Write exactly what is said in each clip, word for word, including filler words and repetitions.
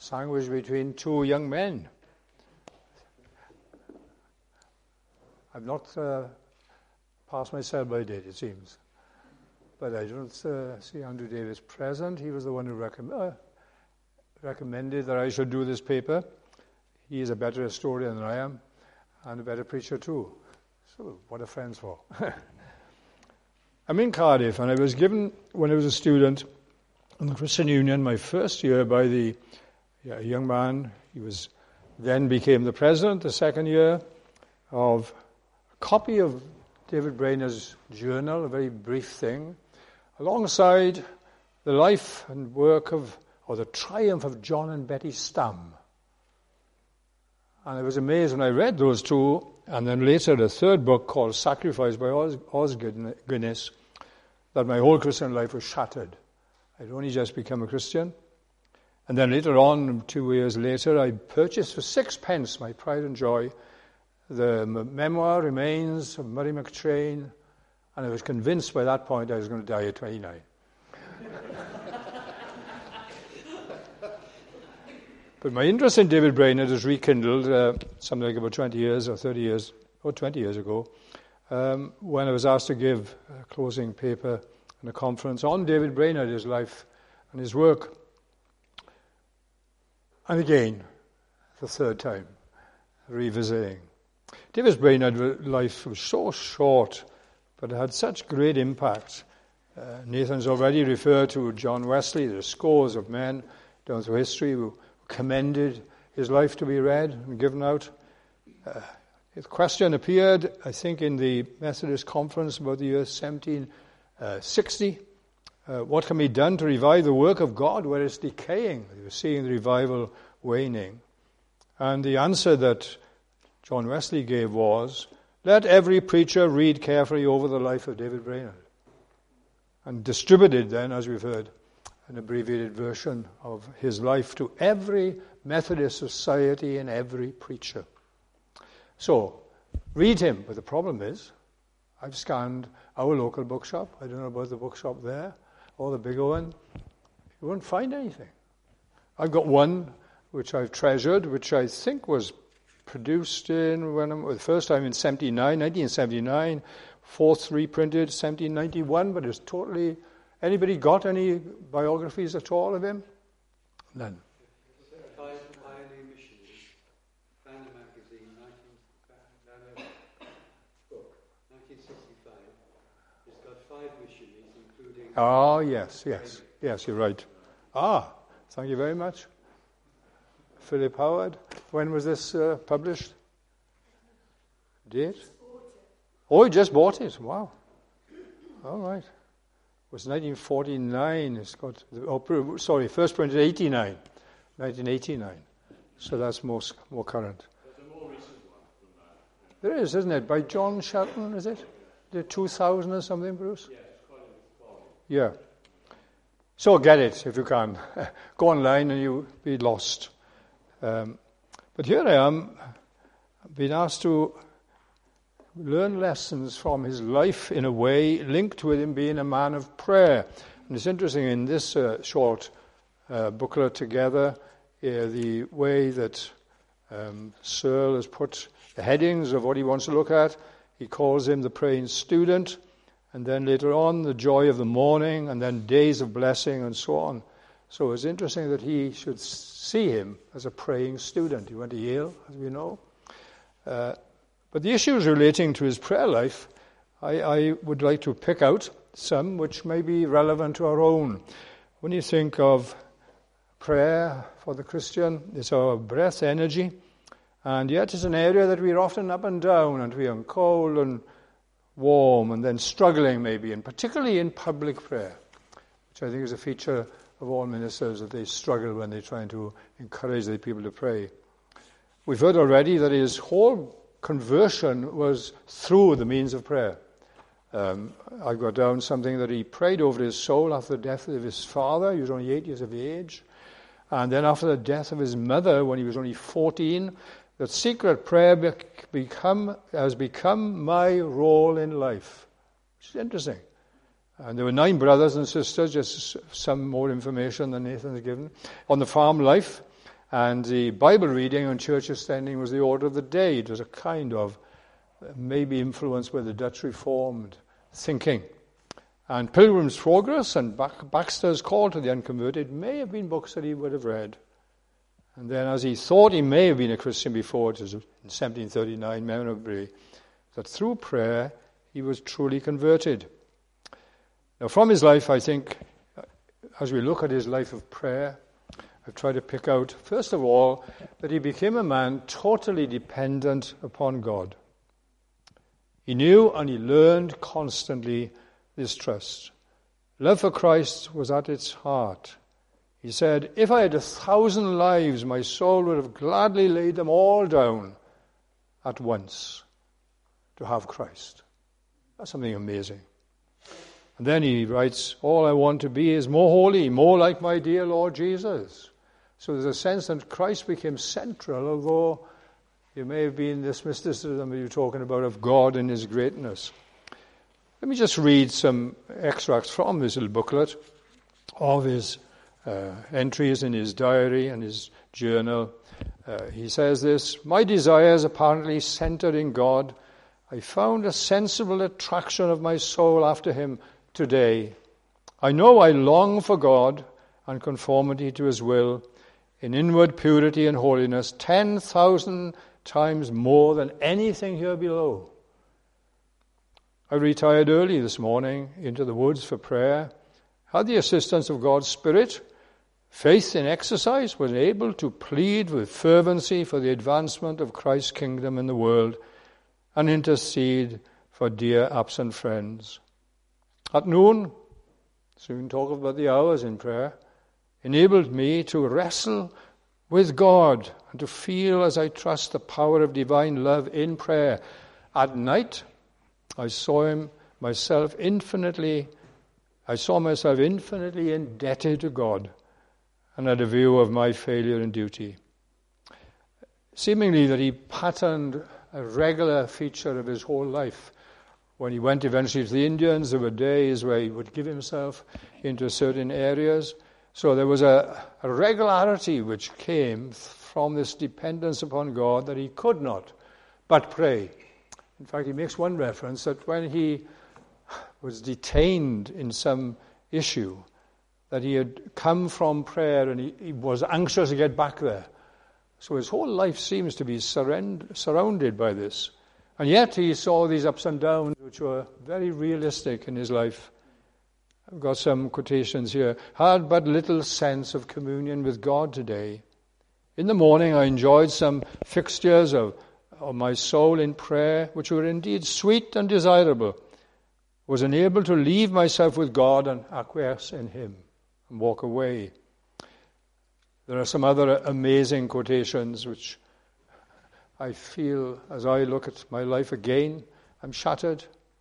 sandwiched between two young men. I've not uh, passed my sell-by date, it seems. But I don't uh, see Andrew Davis present. He was the one who recomm- uh, recommended that I should do this paper. He is a better historian than I am, and a better preacher too. So, what are friends for? I'm in Cardiff, and I was given, when I was a student in the Christian Union, my first year by the yeah, young man. He was then became the president the second year, of a copy of David Brainerd's journal, a very brief thing, alongside the life and work of, or the triumph of John and Betty Stamm. And I was amazed when I read those two, and then later a third book called Sacrifice by Os, Os Guinness, that my whole Christian life was shattered. I'd only just become a Christian. And then later on, two years later, I purchased for sixpence, my pride and joy, the memoir Remains of Murray McTrain, and I was convinced by that point I was going to die at twenty-nine. But my interest in David Brainerd was rekindled uh, something like about twenty years or thirty years, or twenty years ago, um, when I was asked to give a closing paper in a conference on David Brainerd, his life and his work. And again, the third time, revisiting. David Brainerd's life was so short, but it had such great impact. Uh, Nathan's already referred to John Wesley. There are scores of men down through history who commended his life to be read and given out. Uh, the question appeared, I think, in the Methodist Conference about the year seventeen sixty. Uh, what can be done to revive the work of God where it's decaying? They were seeing the revival waning. And the answer that John Wesley gave was, let every preacher read carefully over the life of David Brainerd. And distributed then, as we've heard, an abbreviated version of his life to every Methodist society and every preacher. So, read him. But the problem is, I've scanned our local bookshop. I don't know about the bookshop there, or the bigger one. You won't find anything. I've got one which I've treasured, which I think was produced in, when I'm, the first time in seventy-nine, nineteen seventy-nine, fourth reprinted, seventeen ninety-one, but it's totally... Anybody got any biographies at all of him? None. Pioneer Missionaries, Banner Magazine, nineteen, book, nineteen sixty-five. It's got five missionaries, including... Oh, yes, yes. Yes, you're right. Ah, thank you very much. Philip Howard. When was this uh, published? Date? Oh, he just bought it. Wow. All right. It was nineteen forty-nine. It's got, oh, sorry, first printed eighty-nine, nineteen eighty-nine. So that's more more current. There's a more recent one from that. There is, isn't it? By John Shelton, is it? The two thousand or something, Bruce? Yes, quite a quality. Yeah. So get it if you can. Go online and you'll be lost. Um, but here I am, being asked to learn lessons from his life in a way linked with him being a man of prayer. And it's interesting in this uh, short uh, booklet together, uh, the way that um, Searle has put the headings of what he wants to look at. He calls him the praying student, and then later on the joy of the morning, and then days of blessing, and so on. So it's interesting that he should see him as a praying student. He went to Yale, as we know. Uh, But the issues relating to his prayer life, I, I would like to pick out some which may be relevant to our own. When you think of prayer for the Christian, it's our breath energy, and yet it's an area that we're often up and down, and we are cold and warm, and then struggling maybe, and particularly in public prayer, which I think is a feature of all ministers, that they struggle when they're trying to encourage the people to pray. We've heard already that his whole conversion was through the means of prayer. Um, I've got down something that he prayed over his soul after the death of his father. He was only eight years of age. And then after the death of his mother, when he was only fourteen, that secret prayer become, has become my role in life. Which is interesting. And there were nine brothers and sisters, just some more information than Nathan has given, on the farm life. And the Bible reading and church attending was the order of the day. It was a kind of, maybe influenced by the Dutch Reformed thinking. And Pilgrim's Progress and Baxter's Call to the Unconverted may have been books that he would have read. And then as he thought he may have been a Christian before, it was in seventeen thirty-nine, memorably, that through prayer he was truly converted. Now from his life, I think, as we look at his life of prayer, I've tried to pick out, first of all, that he became a man totally dependent upon God. He knew and he learned constantly this trust. Love for Christ was at its heart. He said, if I had a thousand lives, my soul would have gladly laid them all down at once to have Christ. That's something amazing. And then he writes, all I want to be is more holy, more like my dear Lord Jesus. So there's a sense that Christ became central, although there may have been this mysticism that you're talking about of God and his greatness. Let me just read some extracts from this little booklet of his uh, entries in his diary and his journal. Uh, he says this, my desires apparently centered in God. I found a sensible attraction of my soul after him today. I know I long for God and conformity to his will in inward purity and holiness ten thousand times more than anything here below. I retired early this morning into the woods for prayer, had the assistance of God's Spirit, faith in exercise, was able to plead with fervency for the advancement of Christ's kingdom in the world and intercede for dear absent friends. At noon, soon talk about the hours in prayer, enabled me to wrestle with God and to feel as I trust the power of divine love in prayer. At night, I saw him myself infinitely, I saw myself infinitely indebted to God and had a view of my failure and duty. Seemingly that he patterned a regular feature of his whole life. When he went eventually to the Indians, there were days where he would give himself into certain areas. So there was a, a regularity which came from this dependence upon God that he could not but pray. In fact, he makes one reference that when he was detained in some issue, that he had come from prayer and he, he was anxious to get back there. So his whole life seems to be surrend, surrounded by this. And yet he saw these ups and downs which were very realistic in his life. I've got some quotations here. Had but little sense of communion with God today. In the morning I enjoyed some fixtures of of my soul in prayer, which were indeed sweet and desirable, was unable to leave myself with God and acquiesce in him and walk away. There are some other amazing quotations which I feel, as I look at my life again, I'm shattered.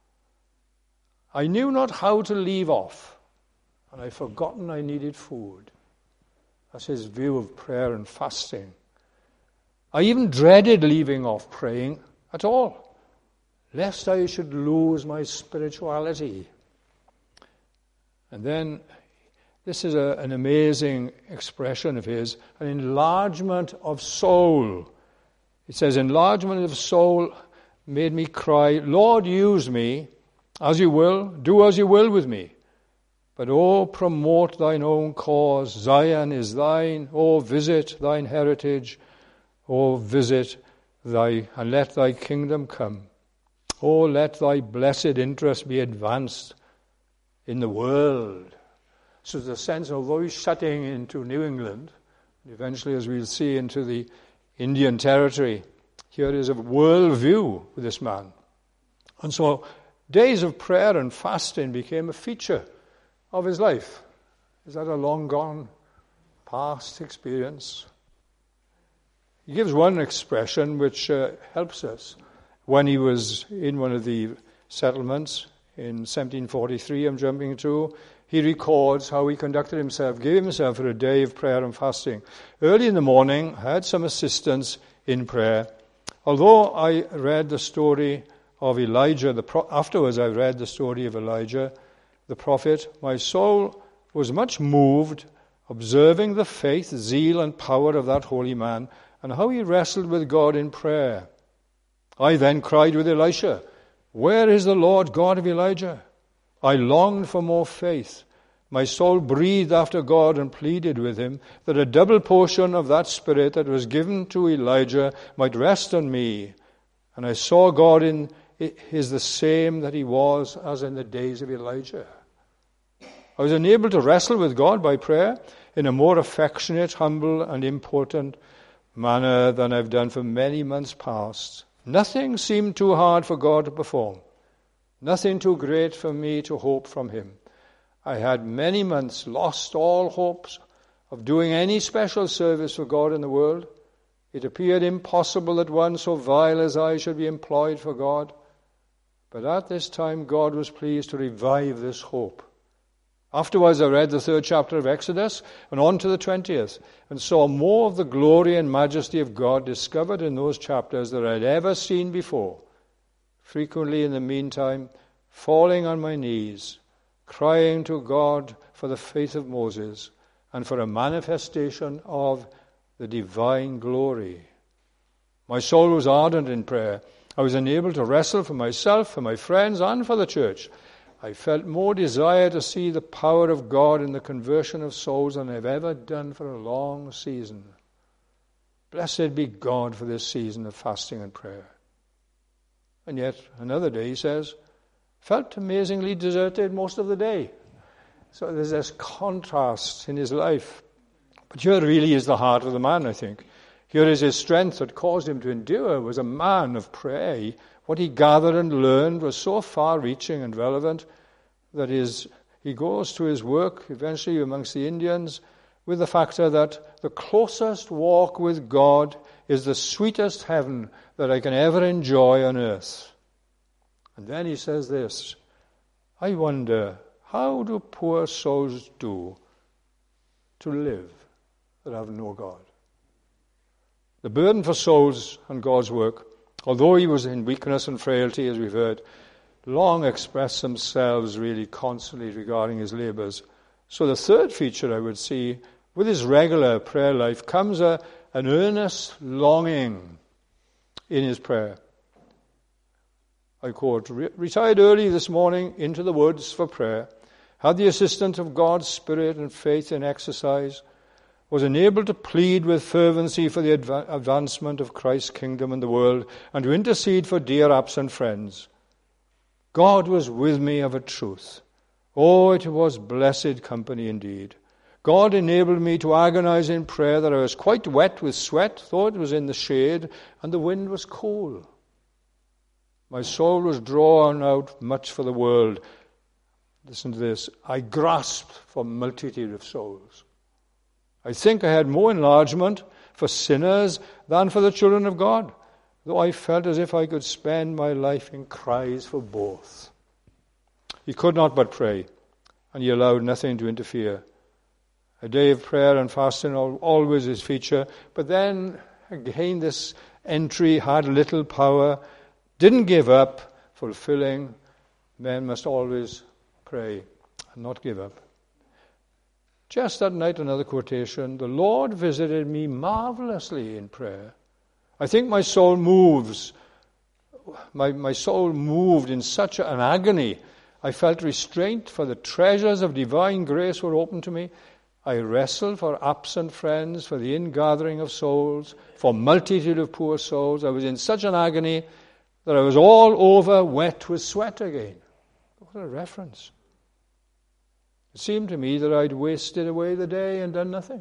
I knew not how to leave off, and I'd forgotten I needed food. That's his view of prayer and fasting. I even dreaded leaving off praying at all, lest I should lose my spirituality. And then, this is a, an amazing expression of his, an enlargement of soul. It says, enlargement of soul made me cry, Lord, use me as you will, do as you will with me. But oh, promote thine own cause. Zion is thine. Oh, visit thine heritage. Oh, visit thy, and let thy kingdom come. Oh, let thy blessed interest be advanced in the world. So the sense, although he's shutting into New England, eventually, as we'll see, into the Indian territory, here is a world view with this man. And so days of prayer and fasting became a feature of his life. Is that a long gone past experience? He gives one expression which uh, helps us. When he was in one of the settlements in seventeen forty-three, I'm jumping to, he records how he conducted himself, gave himself for a day of prayer and fasting. Early in the morning, I had some assistance in prayer. Although I read the story of Elijah, the pro- afterwards I read the story of Elijah, the prophet, my soul was much moved observing the faith, zeal, and power of that holy man, and how he wrestled with God in prayer. I then cried with Elisha, "Where is the Lord God of Elijah?" I longed for more faith. My soul breathed after God and pleaded with him that a double portion of that spirit that was given to Elijah might rest on me. And I saw God in is the same that he was as in the days of Elijah. I was enabled to wrestle with God by prayer in a more affectionate, humble, and important manner than I've done for many months past. Nothing seemed too hard for God to perform. Nothing too great for me to hope from him. I had many months lost all hopes of doing any special service for God in the world. It appeared impossible that one so vile as I should be employed for God. But at this time God was pleased to revive this hope. Afterwards I read the third chapter of Exodus and on to the twentieth, and saw more of the glory and majesty of God discovered in those chapters than I had ever seen before. Frequently in the meantime, falling on my knees, crying to God for the faith of Moses and for a manifestation of the divine glory. My soul was ardent in prayer. I was enabled to wrestle for myself, for my friends, and for the church. I felt more desire to see the power of God in the conversion of souls than I've ever done for a long season. Blessed be God for this season of fasting and prayer. And yet, another day, he says, felt amazingly deserted most of the day. So there's this contrast in his life. But here really is the heart of the man, I think. Here is his strength that caused him to endure. Was a man of prayer. What he gathered and learned was so far-reaching and relevant that his, he goes to his work eventually amongst the Indians with the factor that the closest walk with God is the sweetest heaven that I can ever enjoy on earth. And then he says this, I wonder, how do poor souls do to live that have no God? The burden for souls and God's work, although he was in weakness and frailty, as we've heard, long expressed themselves really constantly regarding his labors. So the third feature I would see, with his regular prayer life, comes a, an earnest longing in his prayer. I quote, retired early this morning into the woods for prayer, had the assistance of God's Spirit and faith in exercise, was enabled to plead with fervency for the adva- advancement of Christ's kingdom in the world and to intercede for dear absent friends. God was with me of a truth. Oh, it was blessed company indeed. God enabled me to agonize in prayer that I was quite wet with sweat, though it was in the shade, and the wind was cool. My soul was drawn out much for the world. Listen to this. I grasped for multitude of souls. I think I had more enlargement for sinners than for the children of God, though I felt as if I could spend my life in cries for both. He could not but pray, and he allowed nothing to interfere. A day of prayer and fasting always his feature, but then again this entry had little power, didn't give up, fulfilling. Men must always pray and not give up. Just that night, another quotation, the Lord visited me marvelously in prayer. I think my soul moves. My, my soul moved in such an agony. I felt restraint, for the treasures of divine grace were open to me. I wrestled for absent friends, for the ingathering of souls, for multitude of poor souls. I was in such an agony that I was all over wet with sweat again. What a reference. It seemed to me that I'd wasted away the day and done nothing.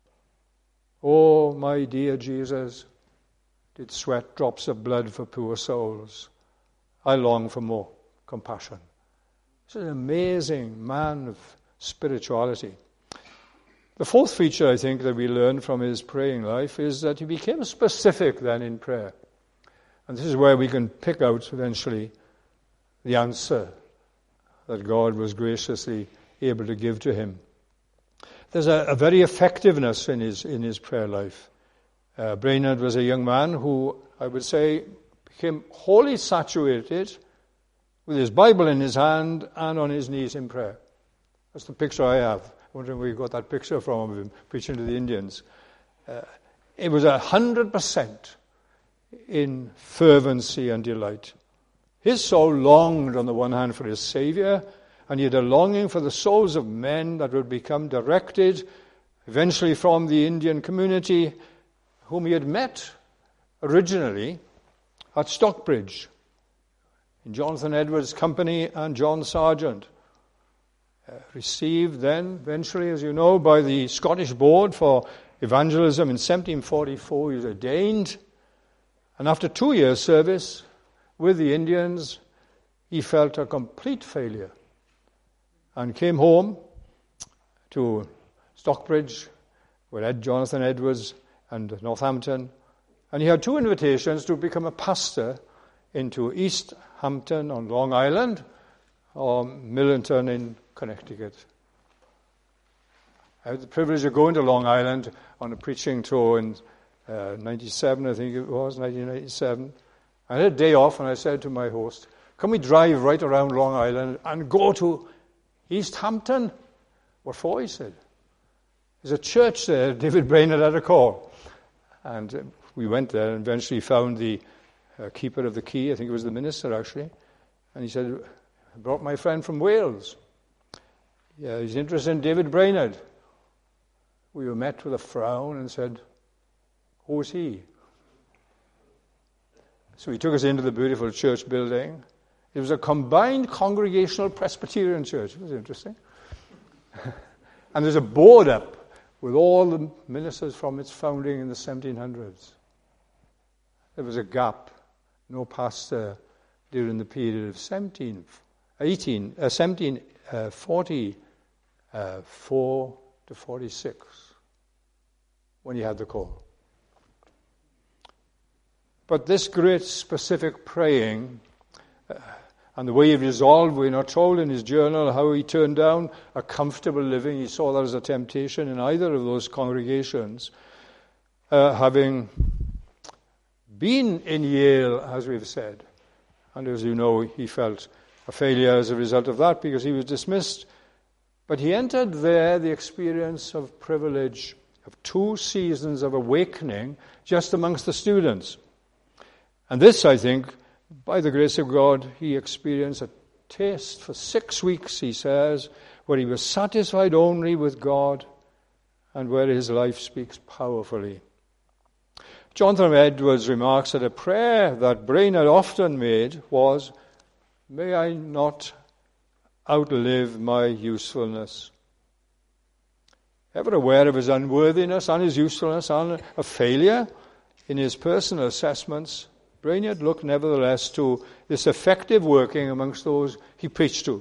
Oh, my dear Jesus, did sweat drops of blood for poor souls. I long for more compassion. He's an amazing man of spirituality. The fourth feature, I think, that we learn from his praying life is that he became specific then in prayer. And this is where we can pick out eventually the answer that God was graciously able to give to him. There's a, a very effectiveness in his in his prayer life. Uh, Brainerd was a young man who, I would say, became wholly saturated with his Bible in his hand and on his knees in prayer. That's the picture I have wondering where you got that picture from of him preaching to the Indians. Uh, it was a hundred percent in fervency and delight. His soul longed on the one hand for his Savior, and he had a longing for the souls of men that would become directed eventually from the Indian community whom he had met originally at Stockbridge in Jonathan Edwards' company and John Sargent. Uh, received then, eventually, as you know, by the Scottish Board for Evangelism in seventeen forty-four, he was ordained. And after two years' service with the Indians, he felt a complete failure and came home to Stockbridge with Ed Jonathan Edwards and Northampton. And he had two invitations to become a pastor into East Hampton on Long Island or Millington in Connecticut. I had the privilege of going to Long Island on a preaching tour in uh, ninety-seven, I think it was, nineteen ninety-seven. I had a day off and I said to my host, can we drive right around Long Island and go to East Hampton? What for, he said. There's a church there, David Brainerd had a call. And uh, we went there and eventually found the uh, keeper of the key, I think it was the minister actually. And he said, I brought my friend from Wales. Yeah, he's interested in David Brainerd. We were met with a frown and said, who's he? So he took us into the beautiful church building. It was a combined congregational Presbyterian church. It was interesting. And there's a board up with all the ministers from its founding in the seventeen hundreds. There was a gap. No pastor during the period of seventeen, eighteen, uh, seventeen forty-four to forty-six when he had the call. But this great specific praying uh, and the way he resolved, we're not told in his journal how he turned down a comfortable living. He saw that as a temptation in either of those congregations. Uh, having been in Yale, as we've said, and as you know, he felt a failure as a result of that because he was dismissed. But he entered there the experience of privilege of two seasons of awakening just amongst the students. And this, I think, by the grace of God, he experienced a taste for six weeks, he says, where he was satisfied only with God and where his life speaks powerfully. Jonathan Edwards remarks that a prayer that Brainerd often made was, may I not outlive my usefulness. Ever aware of his unworthiness and his usefulness and a failure in his personal assessments, Brainerd looked nevertheless to this effective working amongst those he preached to.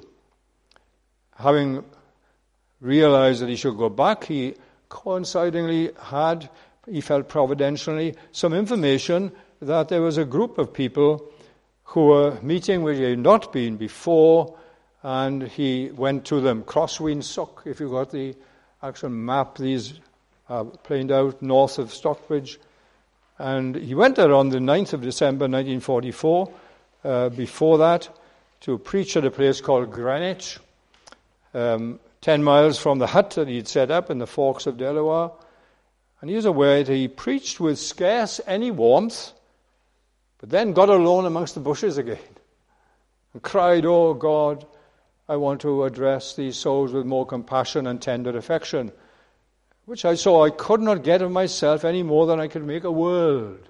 Having realized that he should go back, he coincidingly had, he felt providentially, some information that there was a group of people who were meeting where he had not been before, and he went to them. Crossween Sook, if you got the actual map, these are planed out north of Stockbridge. And he went there on the ninth of December nineteen forty-four, uh, before that, to preach at a place called Greenwich, um, ten miles from the hut that he'd set up in the Forks of Delaware. And he was aware that he preached with scarce any warmth, but then got alone amongst the bushes again and cried, "Oh God, I want to address these souls with more compassion and tender affection, which I saw I could not get of myself any more than I could make a world."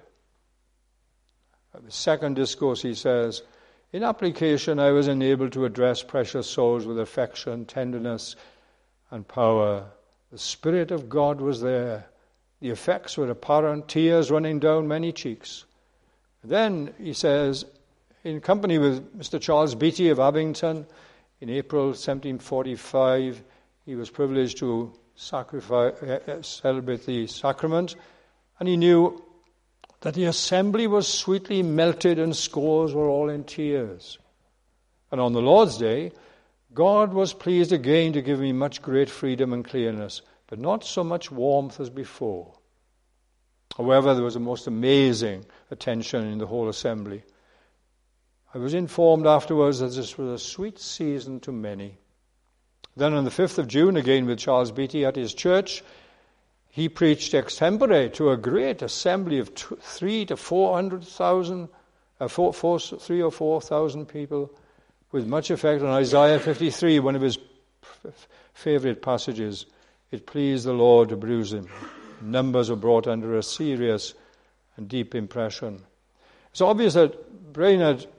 At the second discourse, he says, in application, I was enabled to address precious souls with affection, tenderness, and power. The Spirit of God was there. The effects were apparent, tears running down many cheeks. Then, he says, in company with Mister Charles Beatty of Abington, in April seventeen forty-five, he was privileged to sacrifice, uh, celebrate the sacrament, and he knew that the assembly was sweetly melted and scores were all in tears. And on the Lord's Day, God was pleased again to give me much great freedom and clearness, but not so much warmth as before. However, there was a most amazing attention in the whole assembly. I was informed afterwards that this was a sweet season to many. Then on the fifth of June, again with Charles Beatty at his church, he preached extempore to a great assembly of two, three to four hundred thousand, uh, four, four, three or four thousand people, with much effect on Isaiah fifty-three, one of his f- favorite passages. It pleased the Lord to bruise him. Numbers were brought under a serious and deep impression. It's obvious that Brainerd,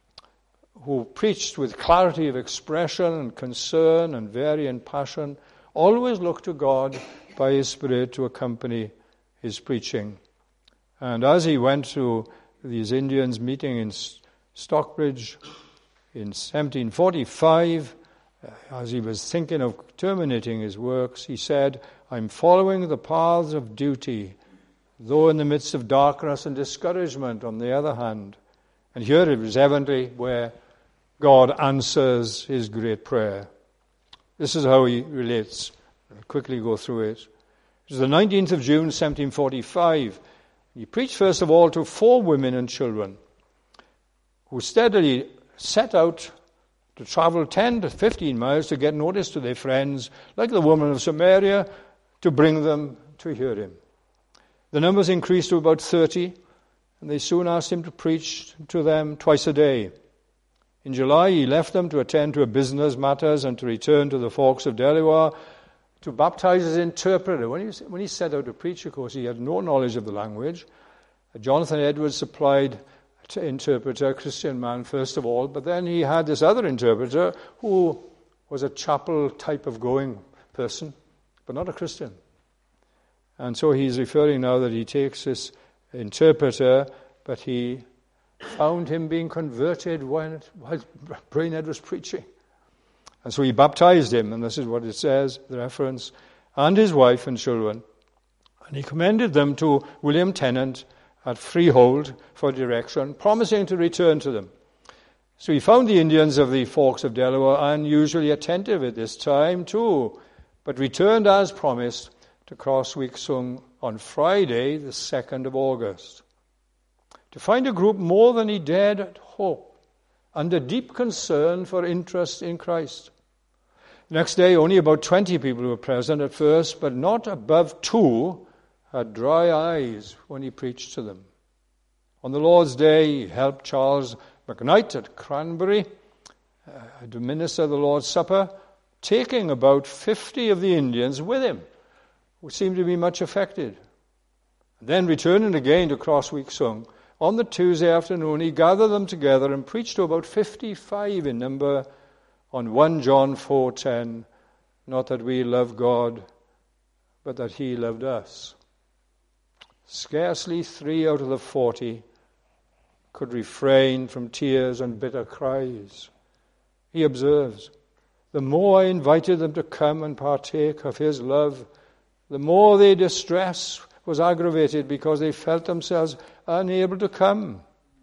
who preached with clarity of expression and concern and varying passion, always looked to God by his Spirit to accompany his preaching. And as he went to these Indians meeting in Stockbridge in seventeen forty-five, as he was thinking of terminating his works, he said, I'm following the paths of duty, though in the midst of darkness and discouragement on the other hand. And here it was evidently where God answers his great prayer. This is how he relates. I'll quickly go through it. It was the nineteenth of June, seventeen forty-five. He preached first of all to four women and children who steadily set out to travel ten to fifteen miles to get notice to their friends, like the woman of Samaria, to bring them to hear him. The numbers increased to about thirty, and they soon asked him to preach to them twice a day. In July, he left them to attend to business matters and to return to the Forks of Delaware to baptize his interpreter. When he, when he set out to preach, of course, he had no knowledge of the language. Jonathan Edwards supplied an interpreter, a Christian man, first of all, but then he had this other interpreter who was a chapel type of going person, but not a Christian. And so he's referring now that he takes this interpreter, but he found him being converted when, while Brainerd was preaching. And so he baptized him, and this is what it says, the reference, and his wife and children. And he commended them to William Tennant at Freehold for direction, promising to return to them. So he found the Indians of the Forks of Delaware unusually attentive at this time too, but returned as promised to Cross Weeksung on Friday, the second of August. To find a group more than he dared hope, under deep concern for interest in Christ. Next day, only about twenty people were present at first, but not above two had dry eyes when he preached to them. On the Lord's Day, he helped Charles McKnight at Cranberry uh, to minister the Lord's Supper, taking about fifty of the Indians with him, who seemed to be much affected. And then returning again to Cross Weeksung, on the Tuesday afternoon, he gathered them together and preached to about fifty-five in number on First John four ten, not that we love God, but that he loved us. Scarcely three out of the forty could refrain from tears and bitter cries. He observes, the more I invited them to come and partake of his love, the more their distress was aggravated because they felt themselves unable to come.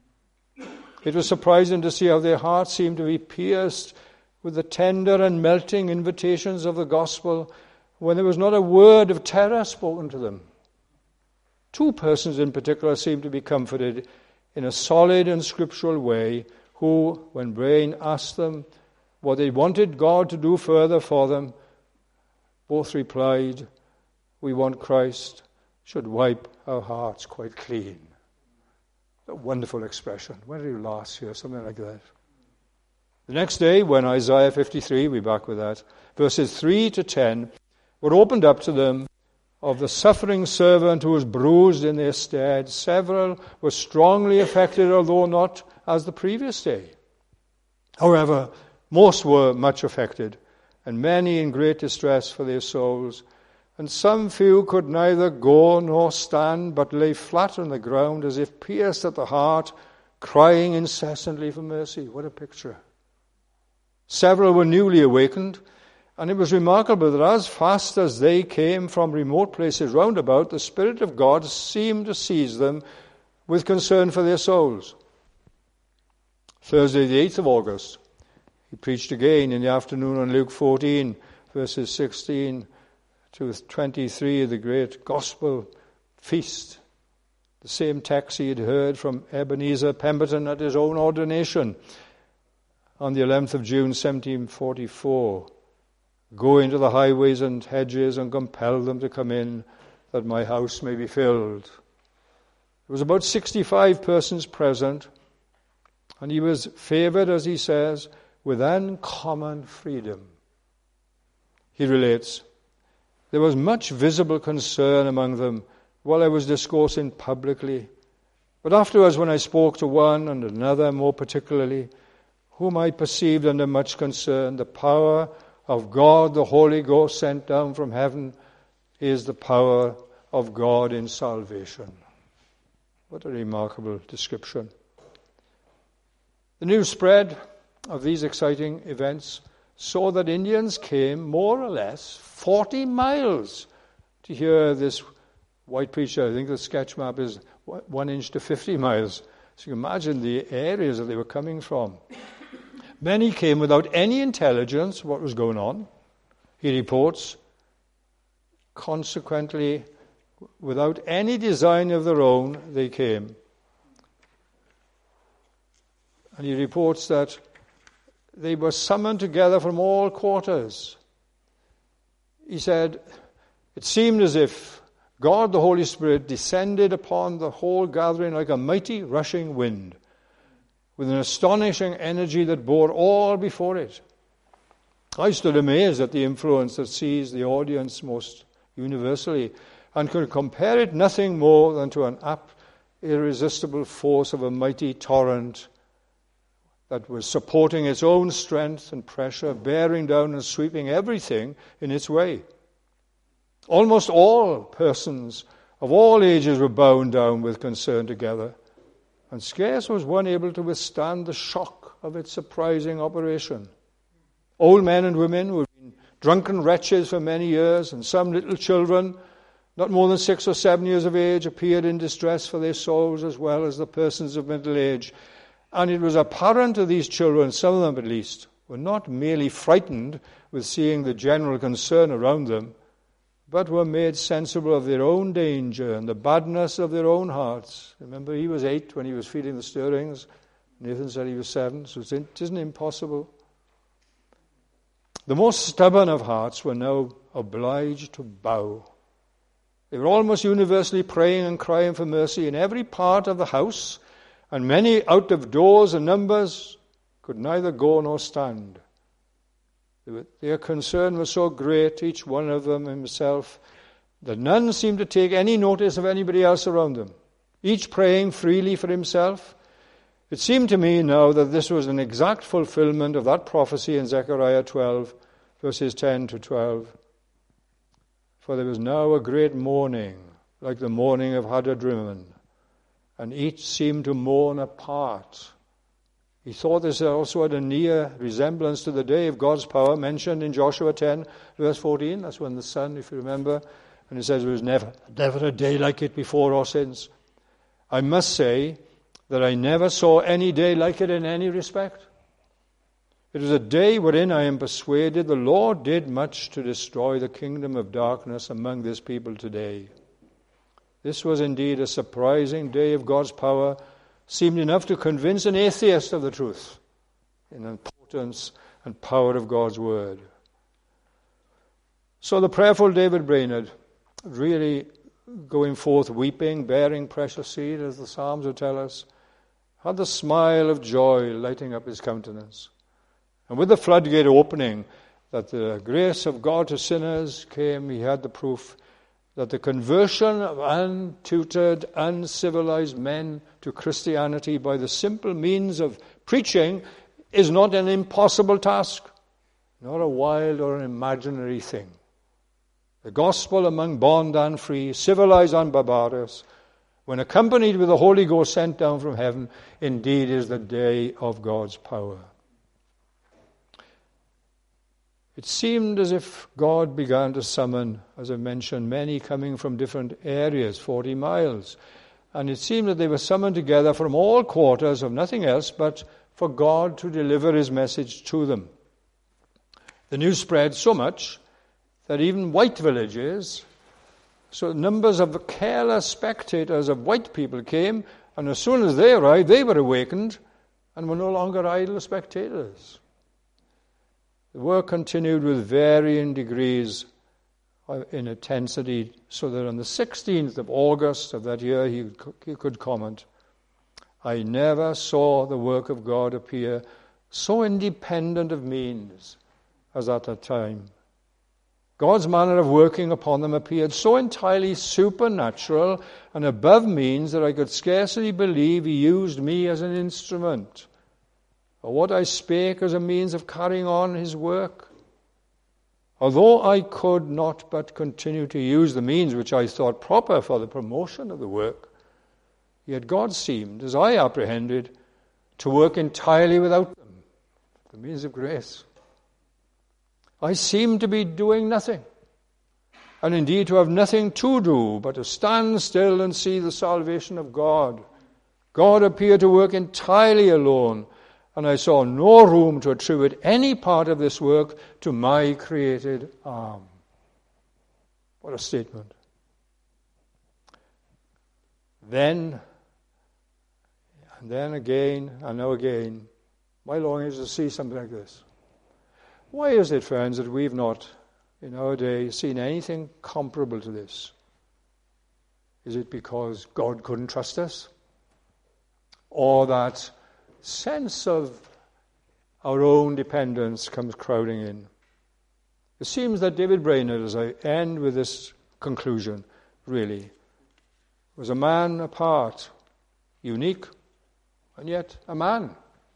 It was surprising to see how their hearts seemed to be pierced with the tender and melting invitations of the gospel when there was not a word of terror spoken to them. Two persons in particular seemed to be comforted in a solid and scriptural way, who, when Brain asked them what they wanted God to do further for them, both replied, we want Christ should wipe our hearts quite clean. A wonderful expression. When did you last hear something like that? The next day, when Isaiah fifty-three, we're back with that, verses three to ten, were opened up to them of the suffering servant who was bruised in their stead, several were strongly affected, although not as the previous day. However, most were much affected, and many in great distress for their souls. And some few could neither go nor stand, but lay flat on the ground as if pierced at the heart, crying incessantly for mercy. What a picture. Several were newly awakened, and it was remarkable that as fast as they came from remote places round about, the Spirit of God seemed to seize them with concern for their souls. Thursday, the eighth of August, he preached again in the afternoon on Luke fourteen, verses sixteen to twenty-three, the great gospel feast. The same text he had heard from Ebenezer Pemberton at his own ordination on the eleventh of June, seventeen forty-four. Go into the highways and hedges and compel them to come in, that my house may be filled. There was about sixty-five persons present, and he was favored, as he says, with uncommon freedom. He relates, there was much visible concern among them while I was discoursing publicly. But afterwards, when I spoke to one and another more particularly, whom I perceived under much concern, the power of God, the Holy Ghost sent down from heaven, is the power of God in salvation. What a remarkable description. The news spread of these exciting events so that Indians came more or less forty miles to hear this white preacher. I think the sketch map is one inch to fifty miles. So you can imagine the areas that they were coming from. Many came without any intelligence of what was going on, he reports. Consequently, without any design of their own, they came. And he reports that they were summoned together from all quarters. He said, it seemed as if God, the Holy Spirit, descended upon the whole gathering like a mighty rushing wind, with an astonishing energy that bore all before it. I stood amazed at the influence that seized the audience most universally, and could compare it nothing more than to an apt, irresistible force of a mighty torrent that was supporting its own strength and pressure, bearing down and sweeping everything in its way. Almost all persons of all ages were bound down with concern together, and scarce was one able to withstand the shock of its surprising operation. Old men and women who had been drunken wretches for many years, and some little children, not more than six or seven years of age, appeared in distress for their souls as well as the persons of middle age. And it was apparent to these children, some of them at least, were not merely frightened with seeing the general concern around them, but were made sensible of their own danger and the badness of their own hearts. Remember, he was eight when he was feeling the stirrings. Nathan said he was seven, so it isn't impossible. The most stubborn of hearts were now obliged to bow. They were almost universally praying and crying for mercy in every part of the house, and many out of doors and numbers could neither go nor stand. Their concern was so great, each one of them himself, that none seemed to take any notice of anybody else around them, each praying freely for himself. It seemed to me now that this was an exact fulfillment of that prophecy in Zechariah twelve, verses ten to twelve. For there was now a great mourning, like the mourning of Hadad-rimmon, and each seemed to mourn apart. He thought this also had a near resemblance to the day of God's power mentioned in Joshua ten, verse fourteen. That's when the sun, if you remember, and it says there was never, never a day like it before or since. I must say that I never saw any day like it in any respect. It was a day wherein I am persuaded the Lord did much to destroy the kingdom of darkness among this people today. This was indeed a surprising day of God's power, seemed enough to convince an atheist of the truth in the importance and power of God's word. So the prayerful David Brainerd, really going forth weeping, bearing precious seed, as the Psalms would tell us, had the smile of joy lighting up his countenance. And with the floodgate opening that the grace of God to sinners came, he had the proof that the conversion of untutored, uncivilized men to Christianity by the simple means of preaching is not an impossible task, nor a wild or an imaginary thing. The gospel among bond and free, civilized and barbarous, when accompanied with the Holy Ghost sent down from heaven, indeed is the day of God's power. It seemed as if God began to summon, as I mentioned, many coming from different areas, forty miles. And it seemed that they were summoned together from all quarters of nothing else but for God to deliver his message to them. The news spread so much that even white villages, so numbers of careless spectators of white people came, and as soon as they arrived, they were awakened and were no longer idle spectators. The work continued with varying degrees in intensity, so that on the sixteenth of August of that year he, he could comment, I never saw the work of God appear so independent of means as at that time. God's manner of working upon them appeared so entirely supernatural and above means that I could scarcely believe he used me as an instrument, or what I spake as a means of carrying on his work. Although I could not but continue to use the means which I thought proper for the promotion of the work, yet God seemed, as I apprehended, to work entirely without them, the means of grace. I seemed to be doing nothing, and indeed to have nothing to do but to stand still and see the salvation of God. God appeared to work entirely alone, and I saw no room to attribute any part of this work to my created arm. What a statement. Then, and then again, and now again, my longing is to see something like this. Why is it, friends, that we've not, in our day, seen anything comparable to this? Is it because God couldn't trust us? Or that sense of our own dependence comes crowding in? It seems that David Brainerd, as I end with this conclusion, really, was a man apart, unique, and yet a man.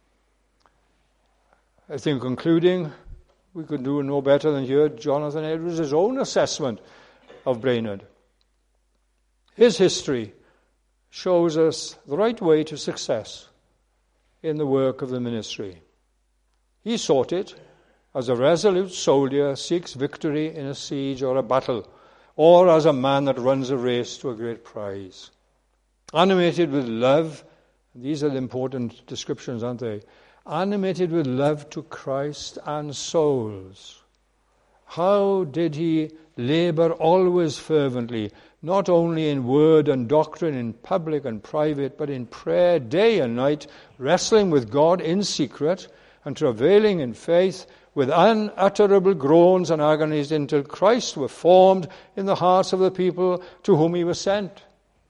I think concluding, we could do no better than hear Jonathan Edwards' own assessment of Brainerd. His history shows us the right way to success in the work of the ministry. He sought it as a resolute soldier seeks victory in a siege or a battle, or as a man that runs a race to a great prize. Animated with love, these are the important descriptions, aren't they? Animated with love to Christ and souls. How did he labor always fervently, not only in word and doctrine, in public and private, but in prayer day and night, wrestling with God in secret and travailing in faith with unutterable groans and agonies until Christ were formed in the hearts of the people to whom he was sent.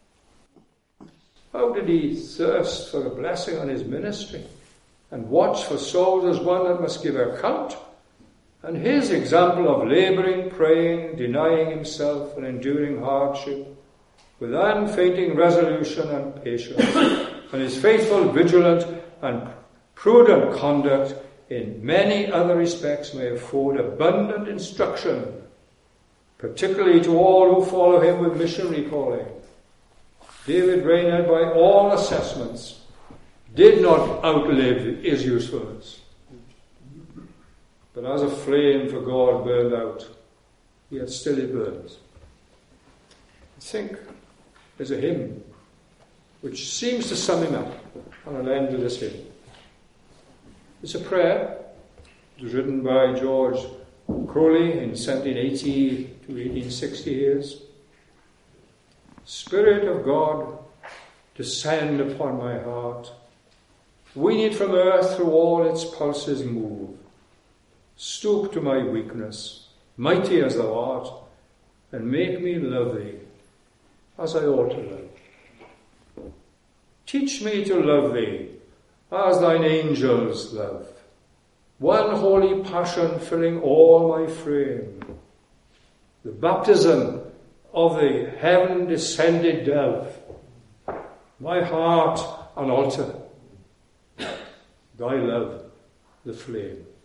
How did he thirst for a blessing on his ministry and watch for souls as one that must give account? And his example of labouring, praying, denying himself and enduring hardship with unfailing resolution and patience, and his faithful, vigilant and prudent conduct in many other respects may afford abundant instruction, particularly to all who follow him with missionary calling. David Brainerd, by all assessments, did not outlive his usefulness, but as a flame for God burned out, yet still it burns. I think there's a hymn which seems to sum him up, and I'll end with this hymn. It's a prayer. It was written by George Crowley in seventeen eighty to eighteen sixty years. Spirit of God, descend upon my heart. Winged from earth through all its pulses move. Stoop to my weakness, mighty as thou art, and make me love thee as I ought to love. Teach me to love thee as thine angels love, one holy passion filling all my frame, the baptism of the heaven-descended dove, my heart an altar, thy love the flame.